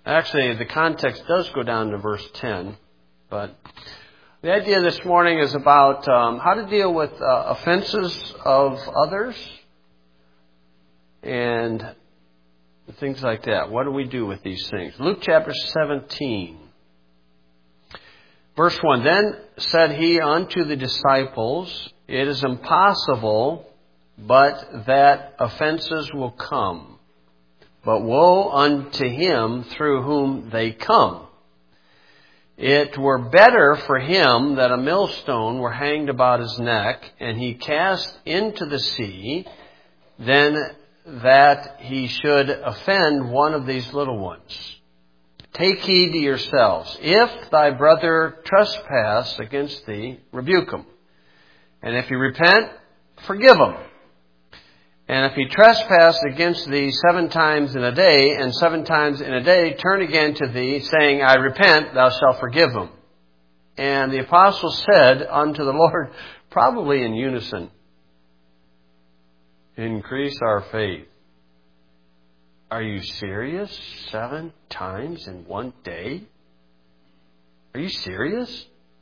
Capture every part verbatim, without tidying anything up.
Actually, the context does go down to verse ten. But the idea this morning is about um, how to deal with uh, offenses of others and things like that. What do we do with these things? Luke chapter seventeen. Verse one, Then said he unto the disciples, It is impossible, but that offenses will come. But woe unto him through whom they come. It were better for him that a millstone were hanged about his neck, and he cast into the sea, than that he should offend one of these little ones. Take heed to yourselves. If thy brother trespass against thee, rebuke him. And if he repent, forgive him. And if he trespass against thee seven times in a day, and seven times in a day turn again to thee, saying, I repent, thou shalt forgive him. And the apostles said unto the Lord, probably in unison, Increase our faith. Are you serious? Seven times in one day? Are you serious?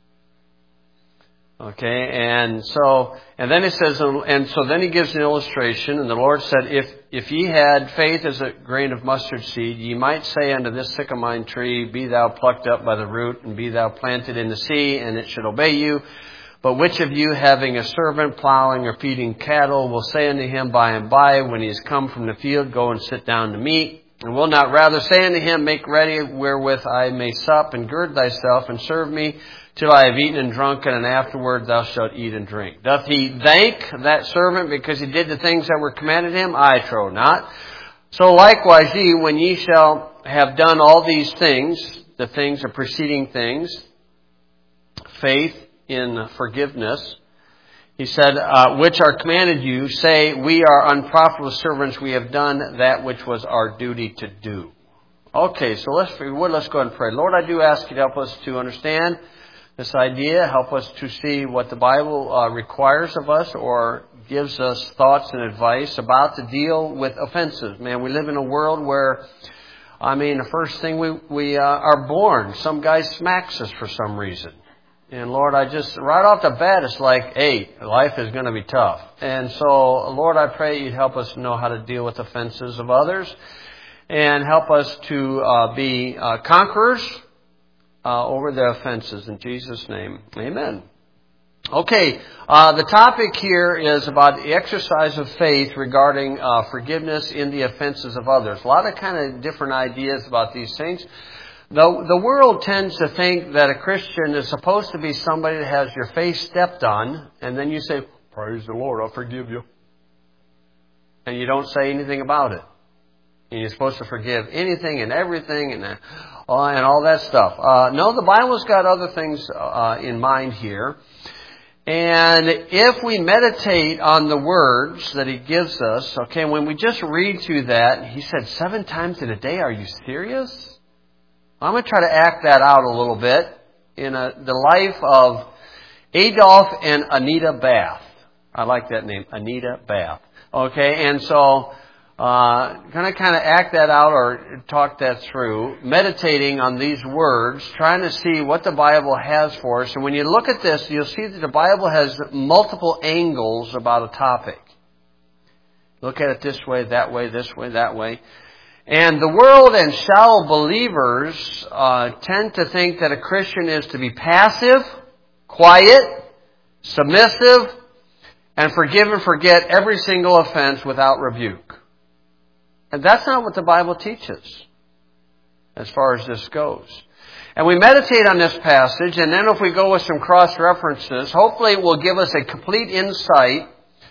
Okay, and so, and then it says, and so then he gives an illustration, and the Lord said, If if ye had faith as a grain of mustard seed, ye might say unto this sycamore tree, Be thou plucked up by the root, and be thou planted in the sea, and it should obey you. But which of you, having a servant plowing or feeding cattle, will say unto him by and by, when he is come from the field, Go and sit down to meat? And will not rather say unto him, Make ready wherewith I may sup, and gird thyself, and serve me, till I have eaten and drunken, and afterward thou shalt eat and drink. Doth he thank that servant because he did the things that were commanded him? I trow not. So likewise ye, when ye shall have done all these things, the things, the preceding things, faith in forgiveness, he said, uh, which are commanded you, say, We are unprofitable servants, we have done that which was our duty to do. Okay, so let's, let's go ahead and pray. Lord, I do ask you to help us to understand this idea, help us to see what the Bible uh, requires of us or gives us thoughts and advice about to deal with offenses. Man, we live in a world where, I mean, the first thing we, we uh, are born, some guy smacks us for some reason. And Lord, I just, right off the bat, it's like, hey, life is going to be tough. And so, Lord, I pray you'd help us know how to deal with offenses of others and help us to uh, be uh, conquerors uh, over the offenses. In Jesus' name, amen. Okay, uh, the topic here is about the exercise of faith regarding uh, forgiveness in the offenses of others. A lot of kind of different ideas about these things. The, the world tends to think that a Christian is supposed to be somebody that has your face stepped on, and then you say, Praise the Lord, I'll forgive you. And you don't say anything about it. And you're supposed to forgive anything and everything and, uh, and all that stuff. Uh, no, the Bible's got other things uh, in mind here. And if we meditate on the words that He gives us, okay, when we just read through that, He said seven times in a day, are you serious? I'm going to try to act that out a little bit in a, the life of Adolf and Anita Bath. I like that name, Anita Bath. Okay, and so uh, going to kind of act that out or talk that through, meditating on these words, trying to see what the Bible has for us. And when you look at this, you'll see that the Bible has multiple angles about a topic. Look at it this way, that way, this way, that way. And the world and shallow believers uh, tend to think that a Christian is to be passive, quiet, submissive, and forgive and forget every single offense without rebuke. And that's not what the Bible teaches as far as this goes. And we meditate on this passage, and then if we go with some cross-references, hopefully it will give us a complete insight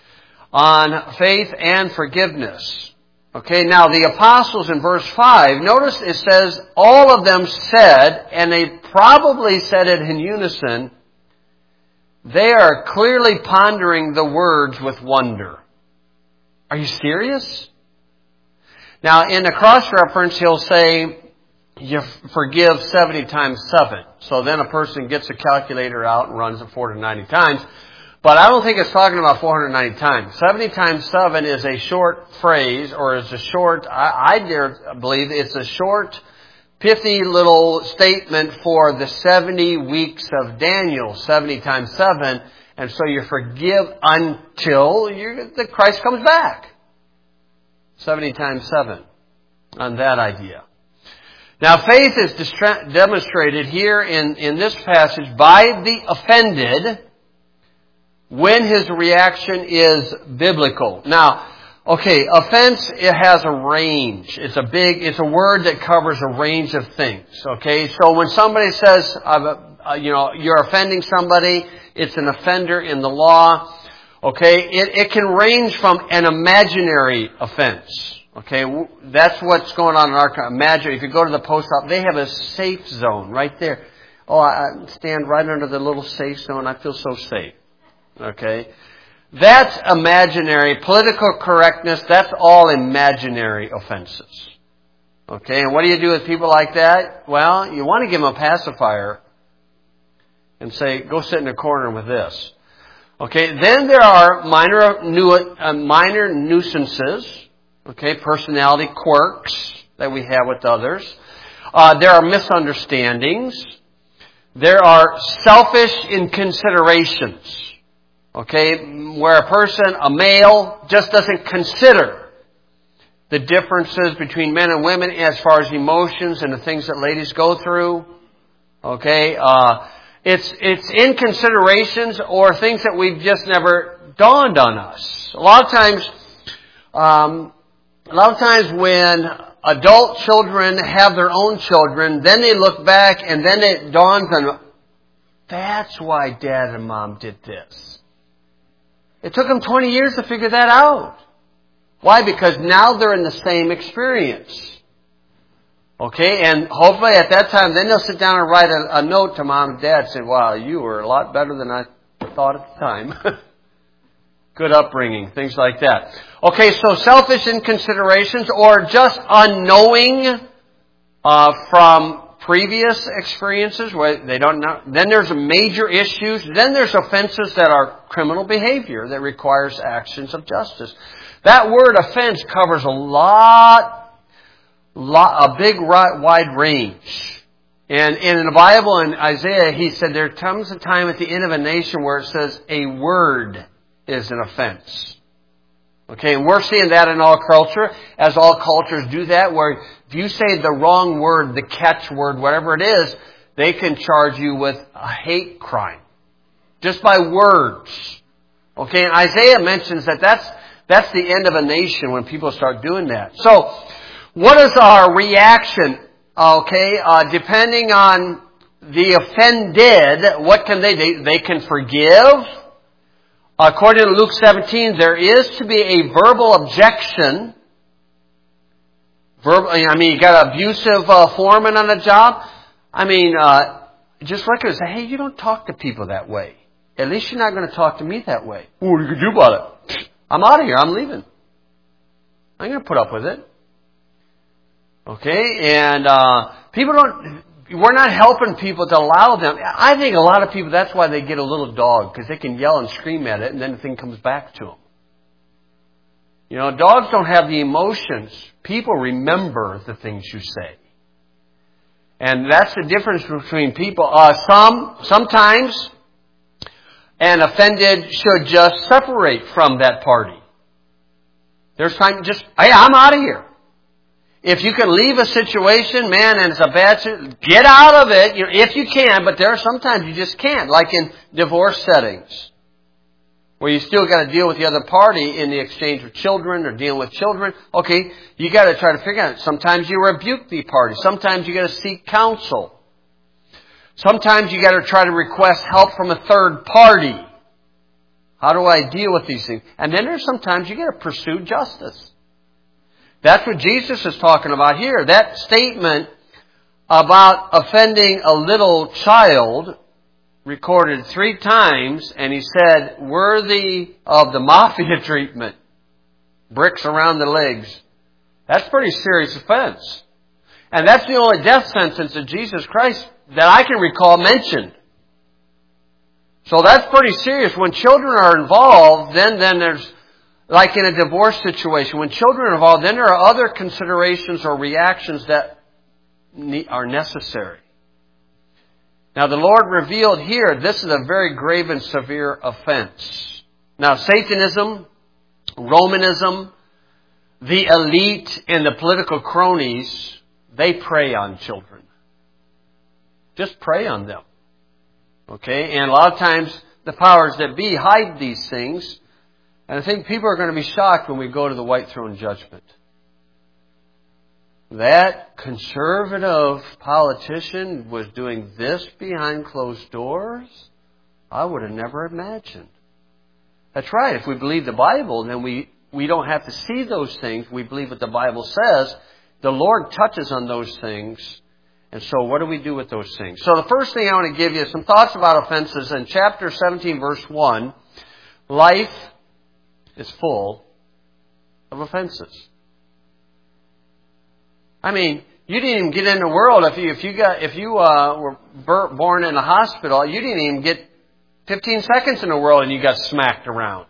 on faith and forgiveness. Okay, now the apostles in verse five, notice it says, all of them said, and they probably said it in unison, they are clearly pondering the words with wonder. Are you serious? Now, in the cross-reference, he'll say, you forgive seventy times seven. So then a person gets a calculator out and runs it four hundred ninety times. But I don't think it's talking about four hundred ninety times. seventy times seven is a short phrase, or is a short, I, I dare believe it's a short pithy little statement for the seventy weeks of Daniel, seventy times seven, and so you forgive until you, the Christ comes back. seventy times seven on that idea. Now, faith is distra- demonstrated here in, in this passage by the offended when his reaction is biblical. Now, okay, offense, it has a range. It's a big, it's a word that covers a range of things. Okay, so when somebody says, uh, you know, you're offending somebody, it's an offender in the law. Okay, it, it can range from an imaginary offense. Okay, that's what's going on in our country. Imagine if you go to the post office, they have a safe zone right there. Oh, I stand right under the little safe zone. I feel so safe. Okay, that's imaginary. Political correctness, that's all imaginary offenses. Okay, and what do you do with people like that? Well, you want to give them a pacifier and say, go sit in a corner with this. Okay, then there are minor, nu- uh, minor nuisances. Okay, personality quirks that we have with others. Uh, there are misunderstandings. There are selfish inconsiderations. Okay, where a person, a male, just doesn't consider the differences between men and women as far as emotions and the things that ladies go through. Okay, uh, it's it's inconsiderations or things that we've just never dawned on us. A lot of times, um, a lot of times when adult children have their own children, then they look back and then it dawns on them, that's why Dad and Mom did this. It took them twenty years to figure that out. Why? Because now they're in the same experience. Okay, and hopefully at that time, then they'll sit down and write a, a note to Mom and Dad saying, wow, you were a lot better than I thought at the time. Good upbringing, things like that. Okay, so selfish inconsiderations or just unknowing uh, from previous experiences where they don't know. Then there's major issues. Then there's offenses that are criminal behavior that requires actions of justice. That word offense covers a lot, lot a big wide range. And, and in the Bible, in Isaiah, he said there comes a time at the end of a nation where it says a word is an offense. Okay, and we're seeing that in all culture, as all cultures do that, where if you say the wrong word, the catchword, whatever it is, they can charge you with a hate crime. Just by words. Okay, and Isaiah mentions that that's, that's the end of a nation when people start doing that. So, what is our reaction? Okay, uh, depending on the offended, what can they do? They can forgive. According to Luke seventeen, there is to be a verbal objection. Verbal, I mean, you got an abusive uh, foreman on a job. I mean, uh, just look at it and say, hey, you don't talk to people that way. At least you're not going to talk to me that way. What are you going to do about it? I'm out of here. I'm leaving. I'm going to put up with it. Okay, and uh, people don't... We're not helping people to allow them. I think a lot of people, that's why they get a little dog, because they can yell and scream at it and then the thing comes back to them. You know, dogs don't have the emotions. People remember the things you say. And that's the difference between people. Uh, some, sometimes an offended should just separate from that party. There's time to just, hey, I'm out of here. If you can leave a situation, man, and it's a bad situation, get out of it, you know, if you can, but there are sometimes you just can't, like in divorce settings, where you still got to deal with the other party in the exchange of children or dealing with children. Okay, you got to try to figure out. Sometimes you rebuke the party. Sometimes you got to seek counsel. Sometimes you got to try to request help from a third party. How do I deal with these things? And then there's sometimes you got to pursue justice. That's what Jesus is talking about here. That statement about offending a little child recorded three times, and he said, worthy of the mafia treatment. Bricks around the legs. That's pretty serious offense. And that's the only death sentence that Jesus Christ, that I can recall, mentioned. So that's pretty serious. When children are involved, then, then there's, like in a divorce situation, when children are involved, then there are other considerations or reactions that are necessary. Now the Lord revealed here, this is a very grave and severe offense. Now Satanism, Romanism, the elite and the political cronies, they prey on children. Just prey on them. Okay? And a lot of times the powers that be hide these things. And I think people are going to be shocked when we go to the white throne judgment. That conservative politician was doing this behind closed doors? I would have never imagined. That's right. If we believe the Bible, then we, we don't have to see those things. We believe what the Bible says. The Lord touches on those things. And so what do we do with those things? So the first thing I want to give you is some thoughts about offenses. In chapter seventeen, verse one, life is full of offenses. I mean, you didn't even get in the world if you if you got if you uh, were born in a hospital. You didn't even get fifteen seconds in the world, and you got smacked around.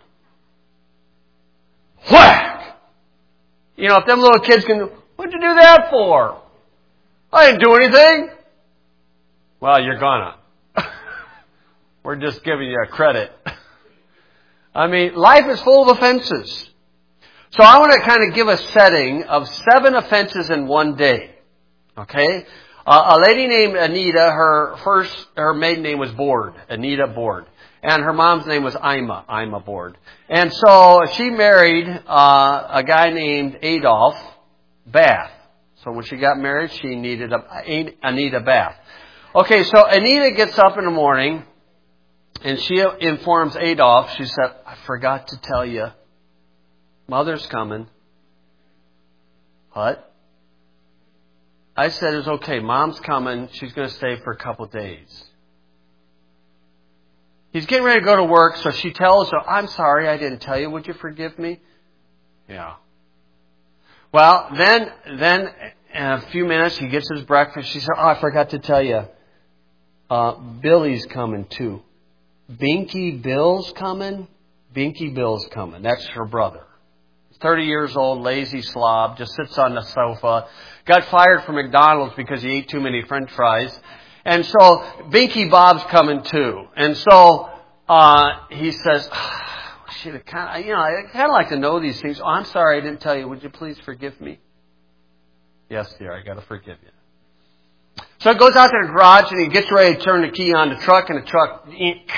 Whack! You know, if them little kids can, what'd you do that for? I didn't do anything. Well, you're gonna. We're just giving you a credit. I mean, life is full of offenses. So I want to kind of give a setting of seven offenses in one day. Okay? Uh, a lady named Anita, her first, her maiden name was Board. Anita Board. And her mom's name was Ima. Ima Board. And so she married uh, a guy named Adolf Bath. So when she got married, she needed a, Anita Bath. Okay, so Anita gets up in the morning and she informs Adolf. She said, I forgot to tell you. Mother's coming. What? I said, it's okay. Mom's coming. She's going to stay for a couple days. He's getting ready to go to work, so she tells her, I'm sorry I didn't tell you. Would you forgive me? Yeah. Well, then, then in a few minutes, he gets his breakfast. She said, oh, I forgot to tell you. Uh, Billy's coming too. Binky Bill's coming? Binky Bill's coming. That's her brother. thirty years old, lazy slob, just sits on the sofa. Got fired from McDonald's because he ate too many French fries. And so Binky Bob's coming too. And so uh, he says, oh, should have kind of, you know, I kind of like to know these things. Oh, I'm sorry I didn't tell you. Would you please forgive me? Yes, dear, I got to forgive you. So he goes out to the garage and he gets ready to turn the key on the truck, and the truck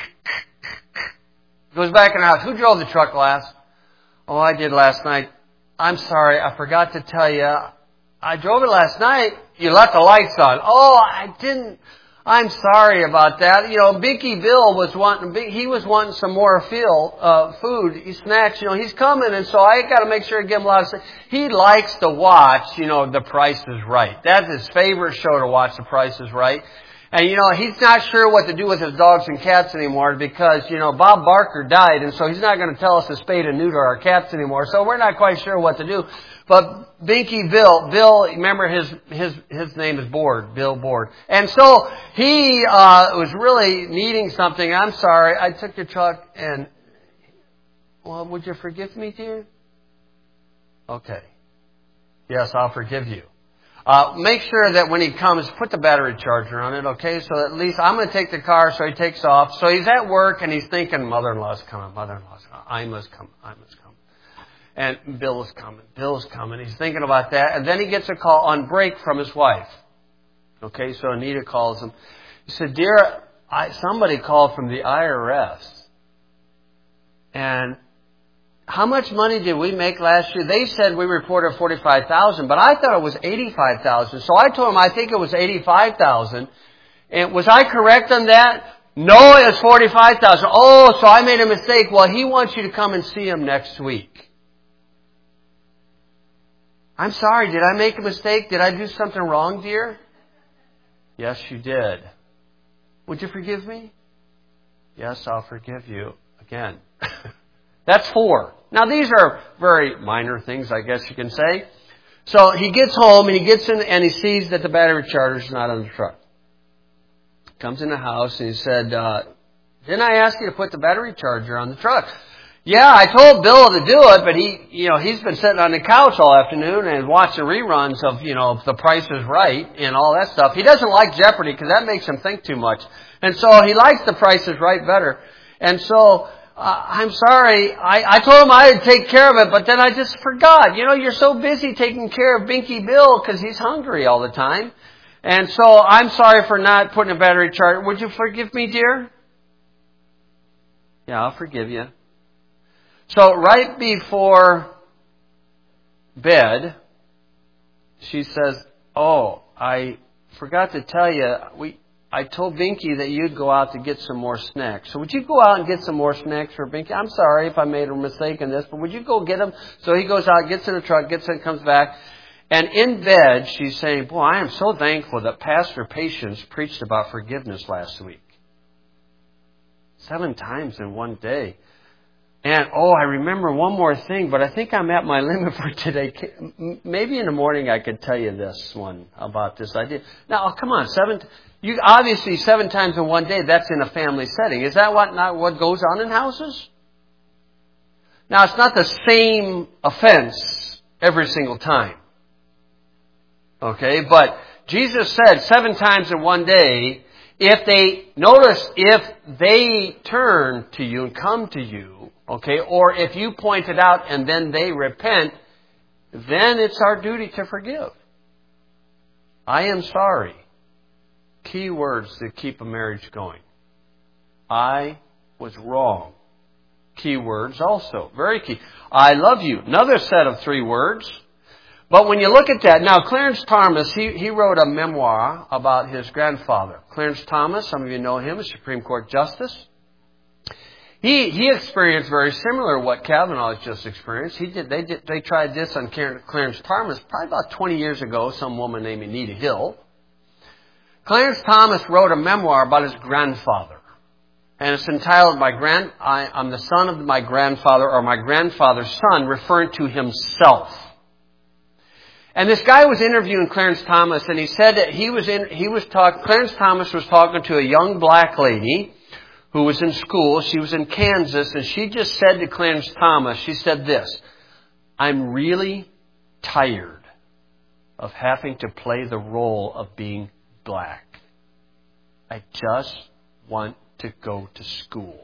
goes back in the house. Who drove the truck last? Oh, I did last night. I'm sorry, I forgot to tell you. I drove it last night. You left the lights on. Oh, I didn't. I'm sorry about that. You know, Binky Bill was wanting, he was wanting some more feel, uh, food, snacks. You know, he's coming, and so I got to make sure to give him a lot of. He likes to watch, you know, The Price is Right. That's his favorite show to watch, The Price is Right. And, you know, he's not sure what to do with his dogs and cats anymore because, you know, Bob Barker died, and so he's not going to tell us to spay and neuter our cats anymore. So we're not quite sure what to do. But Binky Bill, Bill, remember his his his name is Board, Bill Board. And so he uh was really needing something. I'm sorry, I took your truck and, well, would you forgive me, dear? Okay. Yes, I'll forgive you. Uh, make sure that when he comes, put the battery charger on it, okay? So at least I'm going to take the car, so he takes off. So he's at work, and he's thinking, mother-in-law's coming, mother-in-law's coming, Ima's coming, Ima's coming. And Bill's coming, Bill's coming. He's thinking about that. And then he gets a call on break from his wife. Okay, so Anita calls him. He said, dear, I, somebody called from the I R S. And how much money did we make last year? They said we reported forty-five thousand, but I thought it was eighty-five thousand. So I told him I think it was eighty-five thousand. And was I correct on that? No, it was forty-five thousand. Oh, so I made a mistake. Well, he wants you to come and see him next week. I'm sorry, did I make a mistake? Did I do something wrong, dear? Yes, you did. Would you forgive me? Yes, I'll forgive you. Again. That's four. Now, these are very minor things, I guess you can say. So he gets home and he gets in and he sees that the battery charger is not on the truck. Comes in the house and he said, uh, didn't I ask you to put the battery charger on the truck? Yeah, I told Bill to do it, but he, you know, he's been sitting on the couch all afternoon and watching reruns of, you know, The Price is Right and all that stuff. He doesn't like Jeopardy because that makes him think too much. And so he likes The Price is Right better. And so, uh, I'm sorry, I, I told him I'd take care of it, but then I just forgot. You know, you're so busy taking care of Binky Bill because he's hungry all the time. And so I'm sorry for not putting a battery charger. Would you forgive me, dear? Yeah, I'll forgive you. So right before bed, she says, oh, I forgot to tell you, we I told Binky that you'd go out to get some more snacks. So would you go out and get some more snacks for Binky? I'm sorry if I made a mistake in this, but would you go get them? So he goes out, gets in the truck, gets in, comes back. And in bed, she's saying, boy, I am so thankful that Pastor Patience preached about forgiveness last week. Seven times in one day. And, oh, I remember one more thing, but I think I'm at my limit for today. Maybe in the morning I could tell you this one about this idea. Now, come on, seven, you obviously seven times in one day, that's in a family setting. Is that what not what goes on in houses? Now, it's not the same offense every single time. Okay, but Jesus said seven times in one day, if they, notice, if they turn to you and come to you, okay, or if you point it out and then they repent, then it's our duty to forgive. I am sorry. Key words that keep a marriage going. I was wrong. Key words also. Very key. I love you. Another set of three words. But when you look at that, now Clarence Thomas, he, he wrote a memoir about his grandfather. Clarence Thomas, some of you know him, a Supreme Court Justice. He he experienced very similar to what Kavanaugh has just experienced. He did they did they tried this on Clarence Thomas probably about twenty years ago. Some woman named Anita Hill. Clarence Thomas wrote a memoir about his grandfather, and it's entitled "My Grand I, I'm the son of my grandfather," or "My grandfather's son," referring to himself. And this guy was interviewing Clarence Thomas, and he said that he was in, he was talking, Clarence Thomas was talking to a young black lady who was in school. She was in Kansas, and she just said to Clarence Thomas, she said this, I'm really tired of having to play the role of being black. I just want to go to school.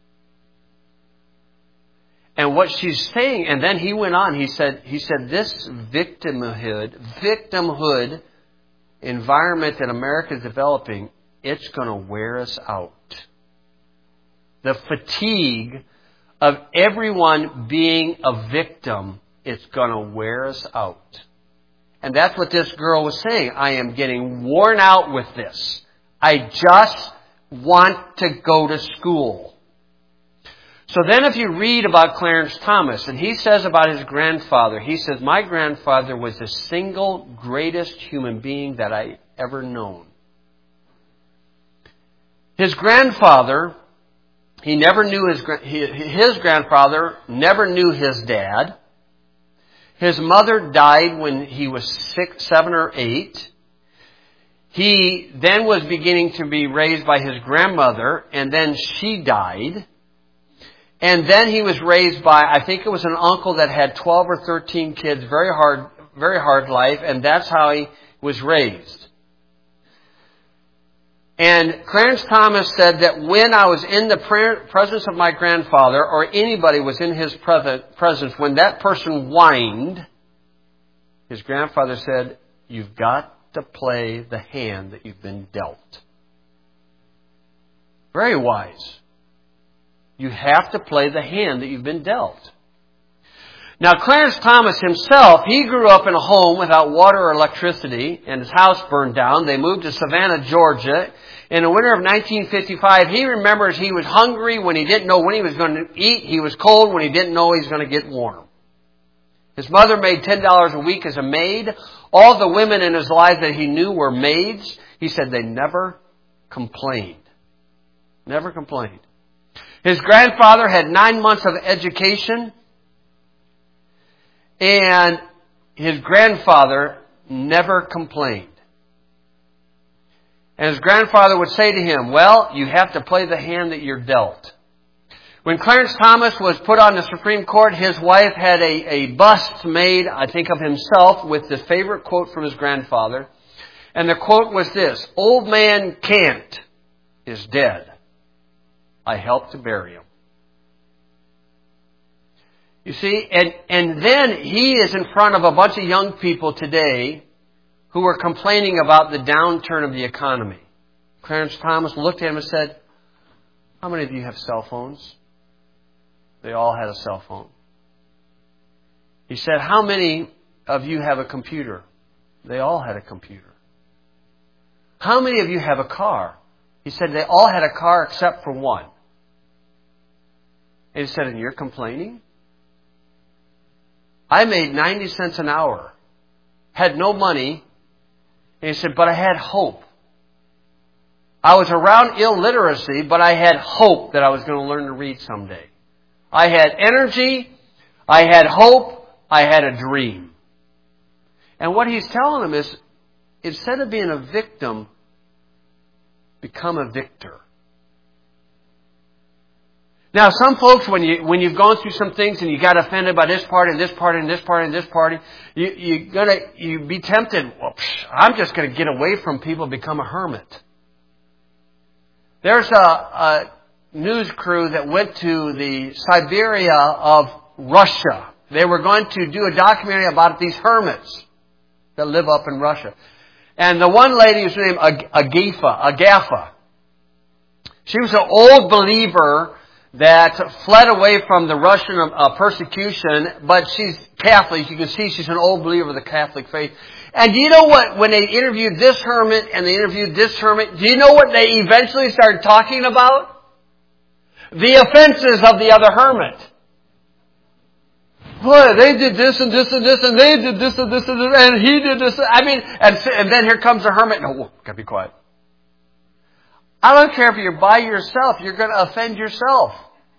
And what she's saying, and then he went on, he said, he said, this victimhood, victimhood environment that America is developing, it's going to wear us out. The fatigue of everyone being a victim, it's going to wear us out. And that's what this girl was saying. I am getting worn out with this. I just want to go to school. So then if you read about Clarence Thomas, and he says about his grandfather, he says, my grandfather was the single greatest human being that I ever known. His grandfather, he never knew his, his grandfather never knew his dad. His mother died when he was six, seven or eight. He then was beginning to be raised by his grandmother, and then she died. And then he was raised by, I think it was an uncle that had twelve or thirteen kids, very hard, very hard life, and that's how he was raised. And Clarence Thomas said that when I was in the presence of my grandfather, or anybody was in his presence, when that person whined, his grandfather said, you've got to play the hand that you've been dealt. Very wise. You have to play the hand that you've been dealt. Now, Clarence Thomas himself, he grew up in a home without water or electricity, and his house burned down. They moved to Savannah, Georgia. In the winter of nineteen fifty-five, he remembers he was hungry when he didn't know when he was going to eat. He was cold when he didn't know he was going to get warm. His mother made ten dollars a week as a maid. All the women in his life that he knew were maids. He said they never complained. Never complained. His grandfather had nine months of education, and his grandfather never complained. And his grandfather would say to him, well, you have to play the hand that you're dealt. When Clarence Thomas was put on the Supreme Court, his wife had a, a bust made, I think, of himself with the favorite quote from his grandfather. And the quote was this: "Old man Kant is dead. I helped to bury him." You see, and, and then he is in front of a bunch of young people today who are complaining about the downturn of the economy. Clarence Thomas looked at him and said, "How many of you have cell phones?" They all had a cell phone. He said, "How many of you have a computer?" They all had a computer. "How many of you have a car?" He said, "They all had a car except for one." And he said, "And you're complaining?" "I made ninety cents an hour, had no money," and he said, "but I had hope. I was around illiteracy, but I had hope that I was going to learn to read someday. I had energy, I had hope, I had a dream." And what he's telling them is, instead of being a victim, become a victor. Now, some folks, when you when you've gone through some things and you got offended by this party and this party and this party and this party, you you gonna you be tempted. Well, psh, I'm just going to get away from people, become a hermit. There's a, a news crew that went to the Siberia of Russia. They were going to do a documentary about these hermits that live up in Russia. And the one lady was named Agafa, Agafa. She was an old believer that fled away from the Russian uh, persecution, but she's Catholic. You can see she's an old believer of the Catholic faith. And do you know what, when they interviewed this hermit and they interviewed this hermit, do you know what they eventually started talking about? The offenses of the other hermit. Boy, they did this and this and this and they did this and this and this and he did this. I mean, and, and then here comes the hermit. No, gotta be quiet. I don't care if you're by yourself, you're going to offend yourself.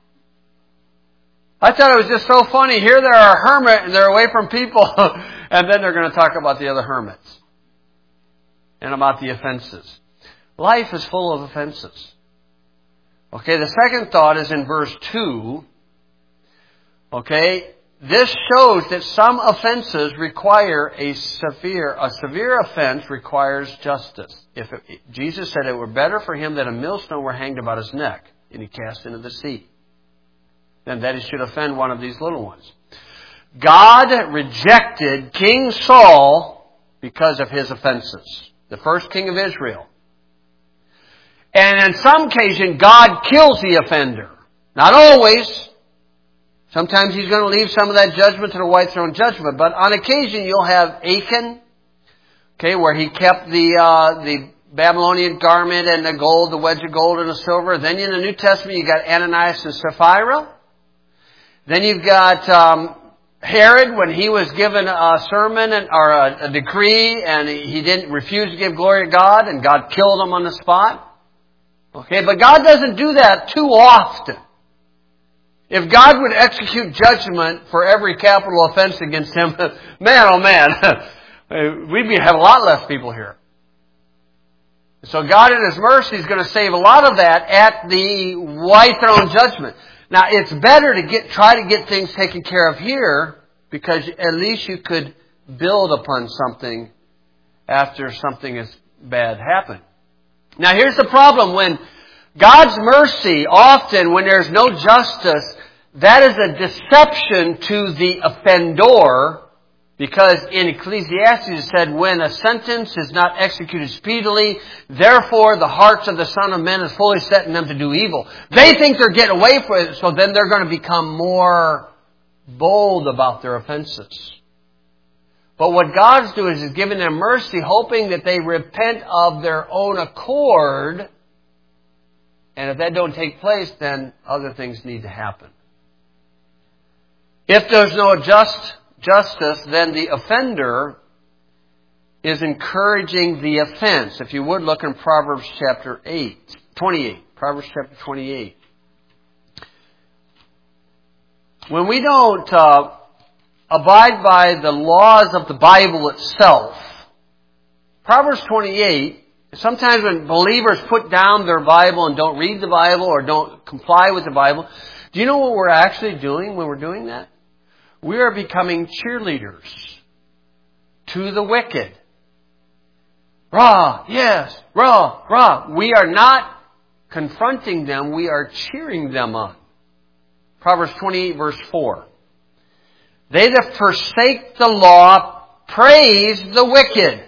I thought it was just so funny. Here they are a hermit and they're away from people. And then they're going to talk about the other hermits. And about the offenses. Life is full of offenses. Okay, the second thought is in verse two. Okay, this shows that some offenses require a severe, a severe offense requires justice. If it, Jesus said it were better for him that a millstone were hanged about his neck and he cast into the sea, than that he should offend one of these little ones. God rejected King Saul because of his offenses. The first king of Israel. And on some occasion, God kills the offender. Not always. Sometimes He's going to leave some of that judgment to the white throne judgment. But on occasion, you'll have Achan, okay, where he kept the uh, the Babylonian garment and the gold, the wedge of gold and the silver. Then in the New Testament, you got Ananias and Sapphira. Then you've got um, Herod when he was given a sermon and, or a, a decree, and he didn't refuse to give glory to God, and God killed him on the spot. Okay, but God doesn't do that too often. If God would execute judgment for every capital offense against him, man, oh man, we'd have a lot less people here. So God in His mercy is going to save a lot of that at the white throne judgment. Now, it's better to get try to get things taken care of here, because at least you could build upon something after something as bad happened. Now, here's the problem. When God's mercy, often when there's no justice, that is a deception to the offender, because in Ecclesiastes it said, when a sentence is not executed speedily, therefore the hearts of the Son of Men is fully set in them to do evil. They think they're getting away from it, so then they're going to become more bold about their offenses. But what God's doing is He's giving them mercy, hoping that they repent of their own accord. And if that don't take place, then other things need to happen. If there's no just justice, then the offender is encouraging the offense. If you would, look in Proverbs chapter eight, twenty-eight. Proverbs chapter twenty-eight. When we don't uh, abide by the laws of the Bible itself, Proverbs twenty-eight, sometimes when believers put down their Bible and don't read the Bible or don't comply with the Bible, Do you know what we're actually doing when we're doing that? We are becoming cheerleaders to the wicked. Rah, yes, rah, rah. We are not confronting them, we are cheering them on. Proverbs twenty-eight, verse four. They that forsake the law praise the wicked,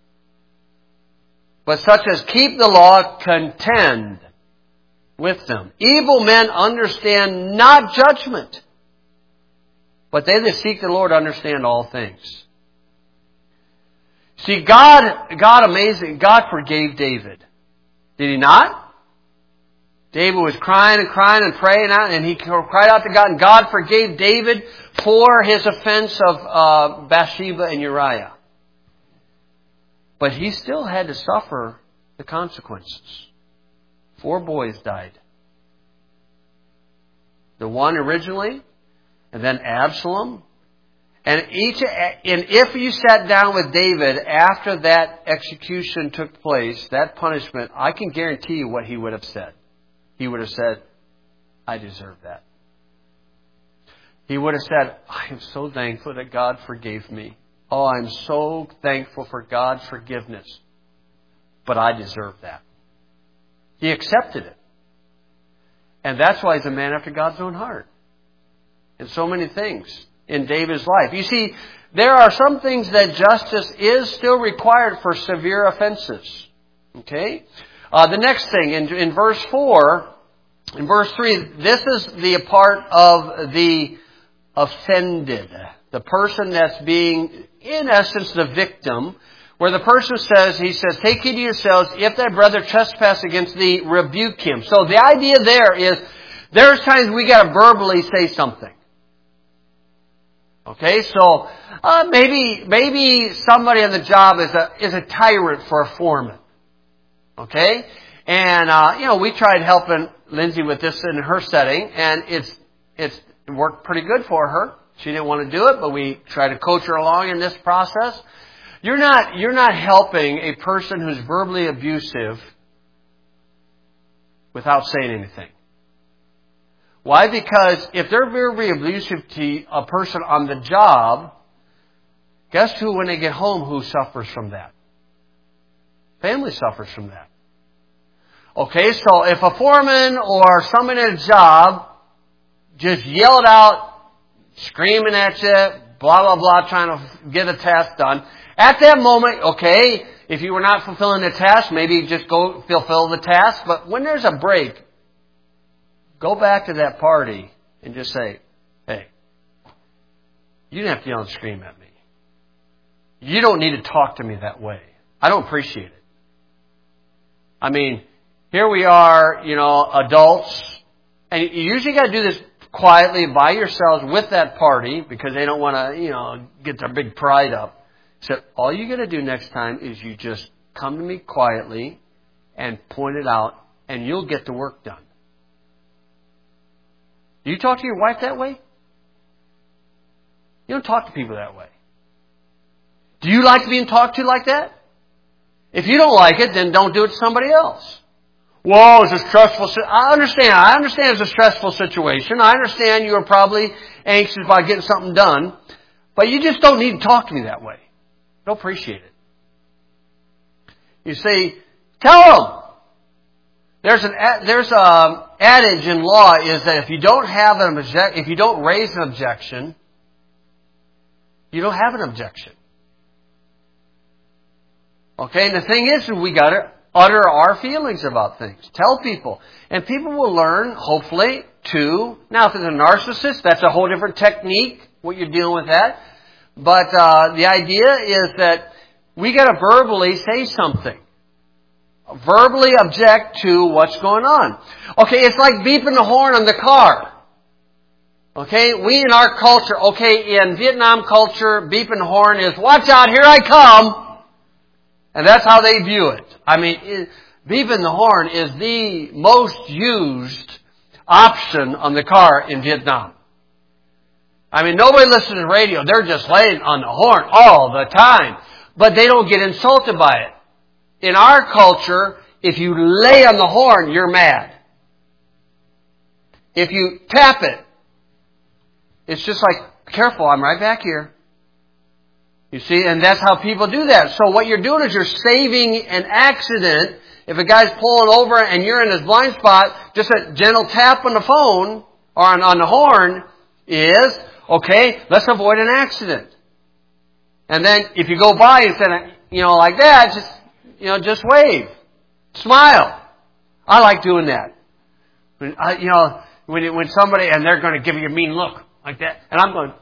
but such as keep the law contend with them. Evil men understand not judgment, but they that seek the Lord understand all things. See, God, God amazing, God forgave David. Did He not? David was crying and crying and praying out, and he cried out to God, and God forgave David for his offense of uh, Bathsheba and Uriah. But he still had to suffer the consequences. Four boys died. The one originally, and then Absalom. And each, and if you sat down with David after that execution took place, that punishment, I can guarantee you what he would have said. He would have said, I deserve that. He would have said, I am so thankful that God forgave me. Oh, I'm so thankful for God's forgiveness. But I deserve that. He accepted it. And that's why he's a man after God's own heart. And so many things in David's life. You see, there are some things that justice is still required for severe offenses. Okay? Uh, the next thing, in, in verse four, in verse three, this is the part of the offended. The person that's being, in essence, the victim, where the person says, he says, take heed to yourselves, if thy brother trespass against thee, rebuke him. So the idea there is, there's times we got to verbally say something. Okay, so uh, maybe maybe somebody on the job is a is a tyrant for a foreman. Okay, and uh, you know we tried helping Lindsay with this in her setting, and it's it's it worked pretty good for her. She didn't want to do it, but we tried to coach her along in this process. You're not you're not helping a person who's verbally abusive without saying anything. Why? Because if they're verbally abusive to a person on the job, guess who, when they get home, who suffers from that? Family suffers from that. Okay, so if a foreman or someone at a job just yelled out, screaming at you, blah, blah, blah, trying to get a task done, at that moment, okay, if you were not fulfilling the task, maybe just go fulfill the task. But when there's a break, go back to that party and just say, hey, you didn't have to yell and scream at me. You don't need to talk to me that way. I don't appreciate it. I mean, here we are, you know, adults, and you usually got to do this quietly by yourselves with that party because they don't want to, you know, get their big pride up. So all you got to do next time is you just come to me quietly and point it out, and you'll get the work done. Do you talk to your wife that way? You don't talk to people that way. Do you like being talked to like that? If you don't like it, then don't do it to somebody else. Whoa, it's a stressful situation. I understand. I understand it's a stressful situation. I understand you are probably anxious about getting something done. But you just don't need to talk to me that way. Don't appreciate it. You say, tell them. There's an there's a adage in law is that if you don't have an object, if you don't raise an objection, you don't have an objection. Okay, and the thing is, we got to utter our feelings about things. Tell people, and people will learn, hopefully, to. Now, if it's a narcissist, that's a whole different technique. What you're dealing with that, but uh, the idea is that we got to verbally say something. Verbally object to what's going on. Okay, it's like beeping the horn on the car. Okay, we in our culture, okay, in Vietnam culture, beeping the horn is, watch out, here I come. And that's how they view it. I mean, it, beeping the horn is the most used option on the car in Vietnam. I mean, nobody listens to the radio. They're just laying on the horn all the time. But they don't get insulted by it. In our culture, if you lay on the horn, you're mad. if you tap it, it's just like, careful, I'm right back here. You see, and that's how people do that. So what you're doing is you're saving an accident. If a guy's pulling over and you're in his blind spot, just a gentle tap on the phone or on, on the horn is, okay, let's avoid an accident. And then if you go by instead of, you know, like that, just, you know, just wave. Smile. I like doing that. When, I, you know, when, when somebody, and they're going to give you a mean look like that, and I'm going,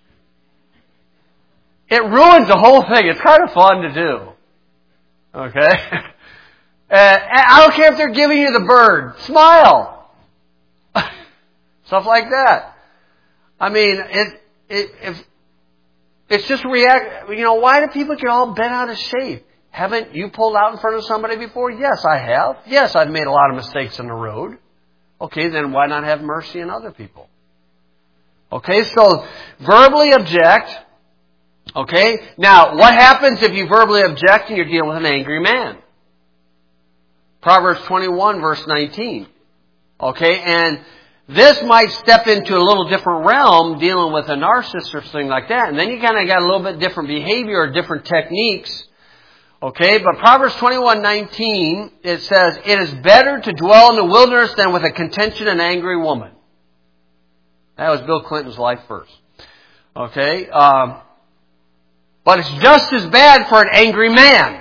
it ruins the whole thing. It's kind of fun to do. Okay? Uh, I don't care if they're giving you the bird. Smile. Stuff like that. I mean, it, it, if, it's just react, you know, why do people get all bent out of shape? Haven't you pulled out in front of somebody before? Yes, I have. Yes, I've made a lot of mistakes on the road. Okay, then why not have mercy on other people? Okay, so verbally object. Okay, now what happens if you verbally object and you're dealing with an angry man? Proverbs twenty-one, verse nineteen. Okay, and this might step into a little different realm, dealing with a narcissist or something like that. And then you kind of got a little bit different behavior or different techniques. Okay, but Proverbs twenty-one, nineteen, it says, it is better to dwell in the wilderness than with a contentious and angry woman. That was Bill Clinton's life verse. Okay, um, but it's just as bad for an angry man.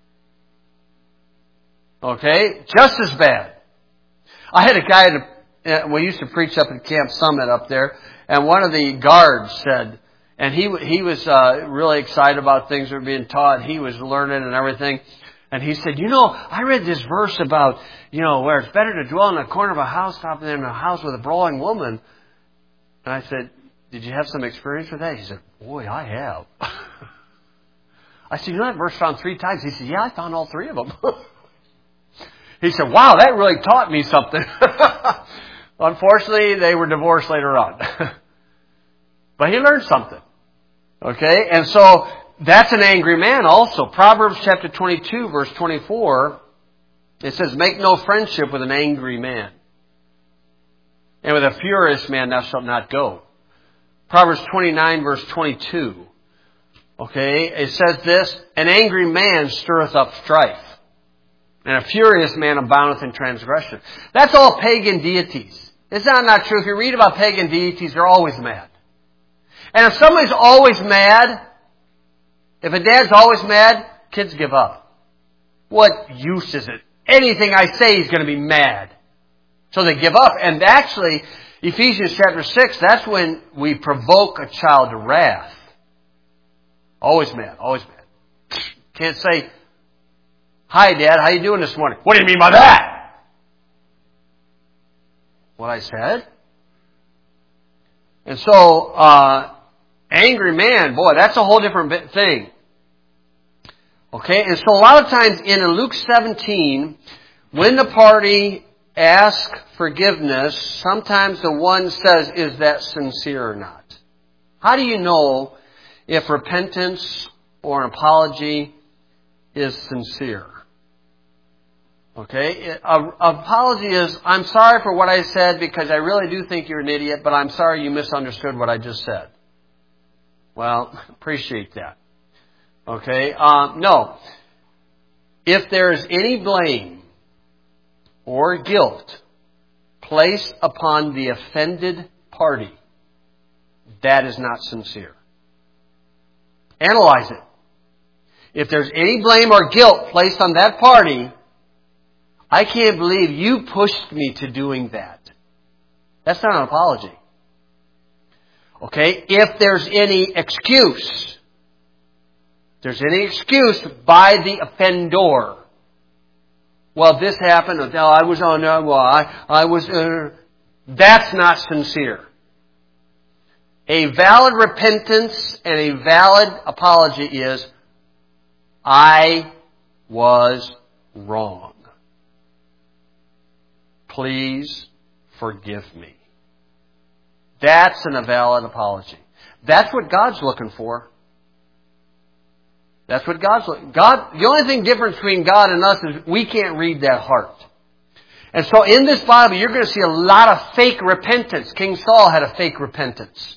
Okay? Just as bad. I had a guy, that, we used to preach up at Camp Summit up there, and one of the guards said, and he he was uh, really excited about things that were being taught. He was learning and everything. And he said, you know, I read this verse about, you know, where it's better to dwell in the corner of a housetop than in a house with a brawling woman. And I said, did you have some experience with that? He said, boy, I have. I said, you know that verse found three times? He said, yeah, I found all three of them. He said, wow, that really taught me something. Unfortunately, they were divorced later on. But he learned something. Okay? And so, that's an angry man also. Proverbs chapter twenty-two, verse twenty-four, it says, make no friendship with an angry man. And with a furious man thou shalt not go. Proverbs twenty-nine, verse twenty-two. Okay? It says this, an angry man stirreth up strife. And a furious man aboundeth in transgression. That's all pagan deities. It's not not true. If you read about pagan deities, they're always mad. And if somebody's always mad, if a dad's always mad, kids give up. What use is it? Anything I say, he's going to be mad. So they give up. And actually, Ephesians chapter six, that's when we provoke a child to wrath. Always mad, always mad. Can't say, hi, Dad, how you doing this morning? What do you mean by that? What I said? And so, uh, angry man, boy, that's a whole different thing. Okay, and so a lot of times in Luke seventeen, when the party asks forgiveness, sometimes the one says, is that sincere or not? How do you know if repentance or an apology is sincere? Okay, an apology is, I'm sorry for what I said because I really do think you're an idiot, but I'm sorry you misunderstood what I just said. Well, appreciate that. Okay, um, no. If there is any blame or guilt placed upon the offended party, that is not sincere. Analyze it. If there's any blame or guilt placed on that party, I can't believe you pushed me to doing that. That's not an apology. Okay? If there's any excuse, if there's any excuse by the offender. Well, this happened. No, I was on. Uh, well, I, I was. Uh, that's not sincere. A valid repentance and a valid apology is, I was wrong. Please forgive me. That's an valid apology. That's what God's looking for. That's what God's looking for. God, the only thing different between God and us is we can't read that heart. And so in this Bible, you're going to see a lot of fake repentance. King Saul had a fake repentance.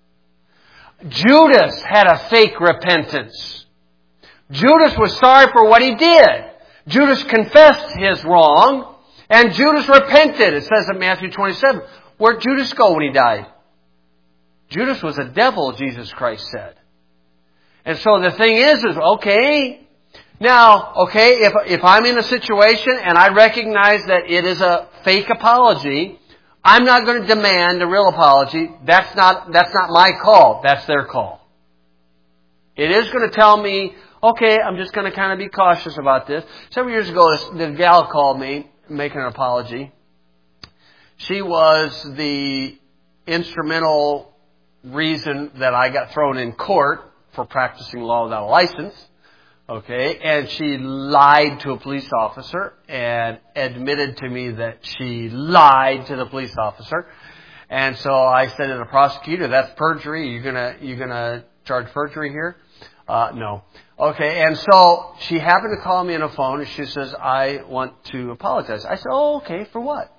Judas had a fake repentance. Judas was sorry for what he did. Judas confessed his wrong, and Judas repented. It says in Matthew twenty-seven. Where'd Judas go when he died? Judas was a devil, Jesus Christ said. And so the thing is, is okay, now, okay, if if I'm in a situation and I recognize that it is a fake apology, I'm not going to demand a real apology. That's not that's not my call. That's their call. It is going to tell me, okay, I'm just going to kind of be cautious about this. Several years ago, this, this gal called me making an apology. She was the instrumental reason that I got thrown in court for practicing law without a license. Okay, and she lied to a police officer and admitted to me that she lied to the police officer. And so I said to the prosecutor, that's perjury. You're gonna you're gonna charge perjury here? Uh, no. Okay, and so she happened to call me on the phone and she says, I want to apologize. I said, oh, okay, for what?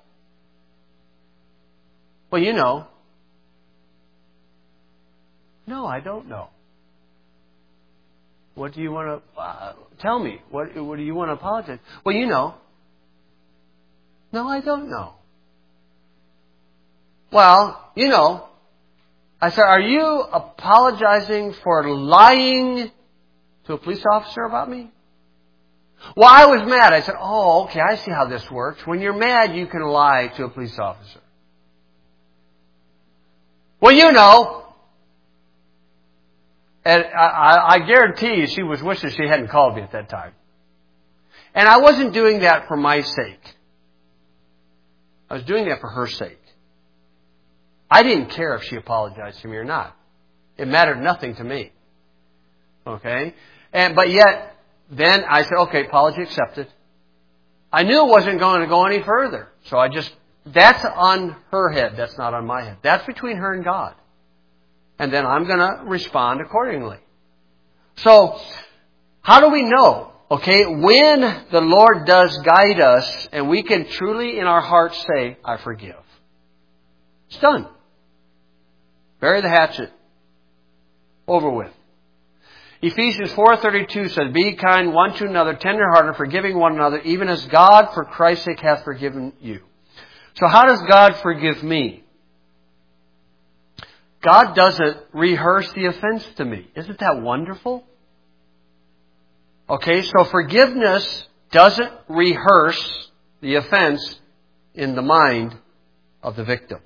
Well, you know. No, I don't know. What do you want to uh, tell me? What, what do you want to apologize? Well, you know. No, I don't know. Well, you know. I said, are you apologizing for lying to a police officer about me? Well, I was mad. I said, oh, okay, I see how this works. When you're mad, you can lie to a police officer. Well, you know. And I, I guarantee you she was wishing she hadn't called me at that time. And I wasn't doing that for my sake. I was doing that for her sake. I didn't care if she apologized to me or not. It mattered nothing to me. Okay? And but yet, then I said, okay, apology accepted. I knew it wasn't going to go any further. So I just, that's on her head. That's not on my head. That's between her and God. And then I'm going to respond accordingly. So, how do we know? Okay, when the Lord does guide us and we can truly in our hearts say, I forgive. It's done. Bury the hatchet. Over with. Ephesians four thirty-two says, be kind one to another, tenderhearted, forgiving one another, even as God for Christ's sake hath forgiven you. So how does God forgive me? God doesn't rehearse the offense to me. Isn't that wonderful? Okay, so forgiveness doesn't rehearse the offense in the mind of the victim.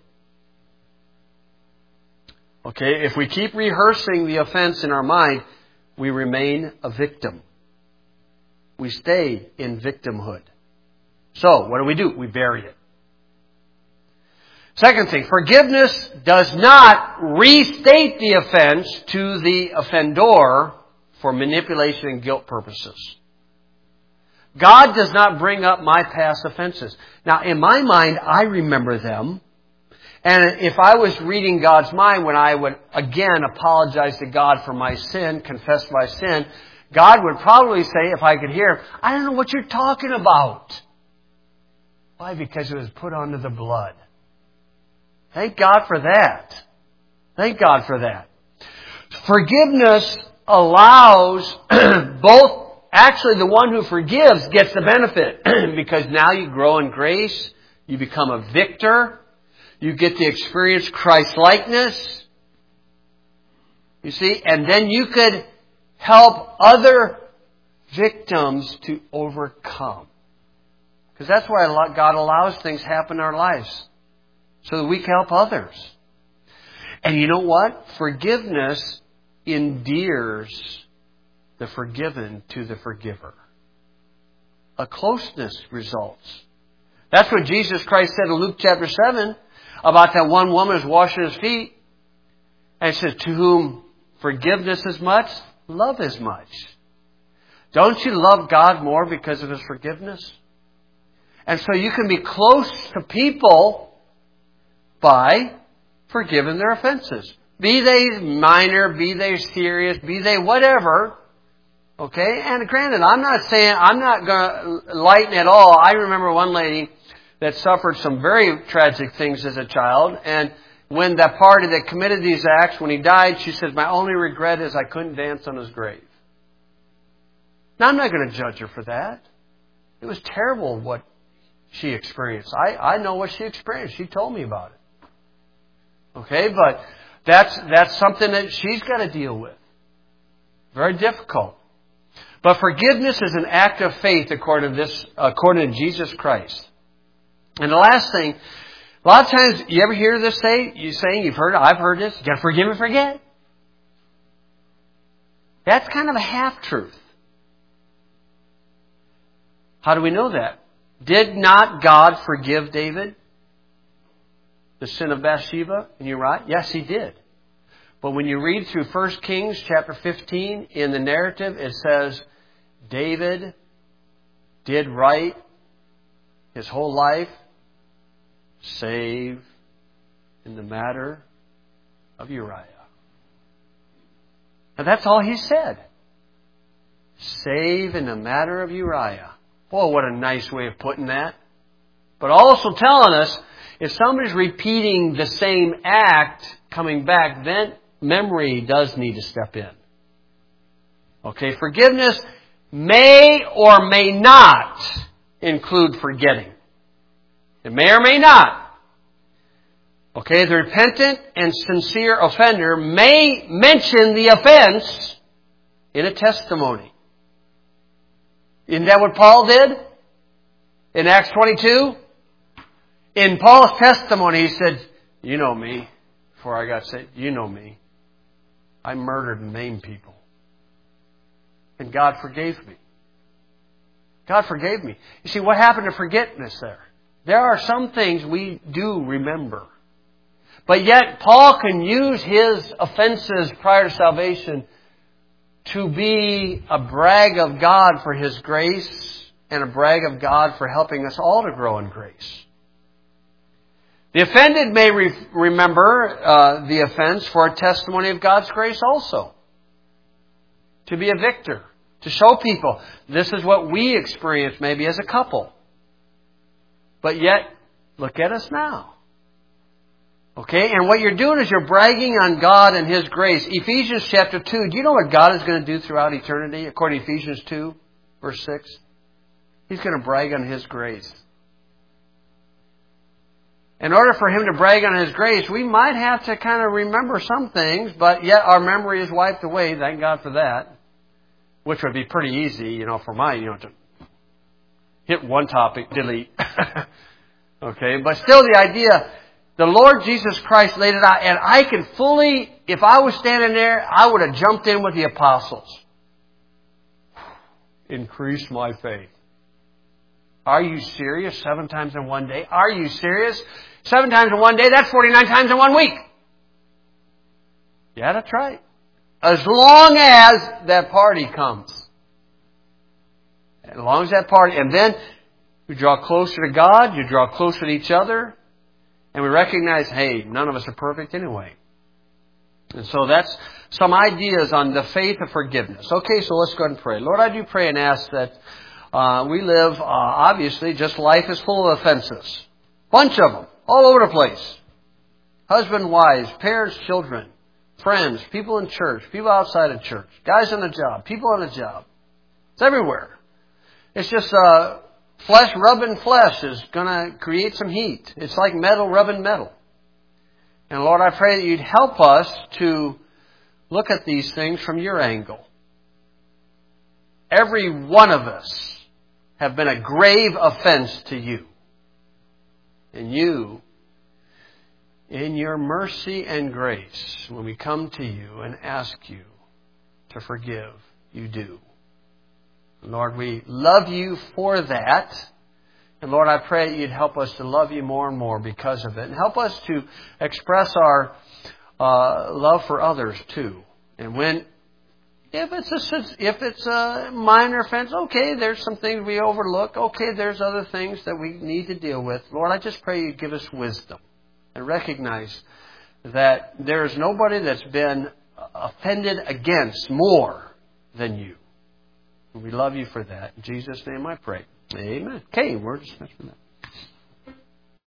Okay, if we keep rehearsing the offense in our mind, we remain a victim. We stay in victimhood. So, what do we do? We bury it. Second thing, forgiveness does not restate the offense to the offender for manipulation and guilt purposes. God does not bring up my past offenses. Now, in my mind, I remember them. And if I was reading God's mind when I would, again, apologize to God for my sin, confess my sin, God would probably say, if I could hear him, I don't know what you're talking about. Why? Because it was put under the blood. Thank God for that. Thank God for that. Forgiveness allows both, actually the one who forgives gets the benefit because now you grow in grace, you become a victor, you get to experience Christ-likeness, you see, and then you could help other victims to overcome. Because that's why God allows things happen in our lives. So that we can help others. And you know what? Forgiveness endears the forgiven to the forgiver. A closeness results. That's what Jesus Christ said in Luke chapter seven about that one woman who's washing his feet. And it says, to whom forgiveness is much, love is much. Don't you love God more because of his forgiveness? And so you can be close to people by forgiving their offenses. Be they minor, be they serious, be they whatever. Okay? And granted, I'm not saying, I'm not going to lighten at all. I remember one lady that suffered some very tragic things as a child. And when that party that committed these acts, when he died, she says, my only regret is I couldn't dance on his grave. Now, I'm not going to judge her for that. It was terrible what she experienced. I, I know what she experienced. She told me about it. Okay, but that's, that's something that she's got to deal with. Very difficult. But forgiveness is an act of faith according to this, according to Jesus Christ. And the last thing, a lot of times, you ever hear this say, you saying, you've heard it, I've heard this, you got to forgive and forget. That's kind of a half-truth. How do we know that? Did not God forgive David the sin of Bathsheba and Uriah? Yes, He did. But when you read through First Kings chapter fifteen, in the narrative, it says, David did right his whole life, save in the matter of Uriah. Now that's all he said. Save in the matter of Uriah. Boy, what a nice way of putting that. But also telling us, if somebody's repeating the same act coming back, then memory does need to step in. Okay, forgiveness may or may not include forgetting. It may or may not. Okay, the repentant and sincere offender may mention the offense in a testimony. Isn't that what Paul did in Acts twenty-two? In Paul's testimony, he said, you know me, before I got saved, you know me. I murdered and maimed people. And God forgave me. God forgave me. You see, what happened to forgiveness there? There are some things we do remember. But yet, Paul can use his offenses prior to salvation to be a brag of God for His grace and a brag of God for helping us all to grow in grace. The offended may re- remember uh, the offense for a testimony of God's grace also. To be a victor. To show people, this is what we experienced maybe as a couple. But yet, look at us now. Okay, and what you're doing is you're bragging on God and His grace. Ephesians chapter two, do you know what God is going to do throughout eternity? According to Ephesians two, verse six. He's going to brag on His grace. In order for Him to brag on His grace, we might have to kind of remember some things, but yet our memory is wiped away. Thank God for that. Which would be pretty easy, you know, for mine, you know, to hit one topic, delete. Okay, but still the idea, the Lord Jesus Christ laid it out, and I can fully, if I was standing there, I would have jumped in with the apostles. Increase my faith. Are you serious? Seven times in one day? Are you serious? Seven times in one day, that's forty-nine times in one week. Yeah, that's right. As long as that party comes. As long as that party, and then we draw closer to God, you draw closer to each other, and we recognize, hey, none of us are perfect anyway. And so that's some ideas on the faith of forgiveness. Okay, so let's go ahead and pray. Lord, I do pray and ask that uh, we live, uh, obviously, just life is full of offenses. Bunch of them, all over the place. Husband, wives, parents, children, friends, people in church, people outside of church, guys on the job, people on the job. It's everywhere. It's just uh, flesh rubbing flesh is going to create some heat. It's like metal rubbing metal. And Lord, I pray that You'd help us to look at these things from Your angle. Every one of us have been a grave offense to You. And You, in Your mercy and grace, when we come to You and ask You to forgive, You do. Lord, we love You for that. And Lord, I pray that You'd help us to love You more and more because of it. And help us to express our uh, love for others too. And when, if it's a, if it's a minor offense, okay, there's some things we overlook. Okay, there's other things that we need to deal with. Lord, I just pray You give us wisdom and recognize that there is nobody that's been offended against more than You. We love You for that. In Jesus' name I pray. Amen. Okay, we're dismissed from that.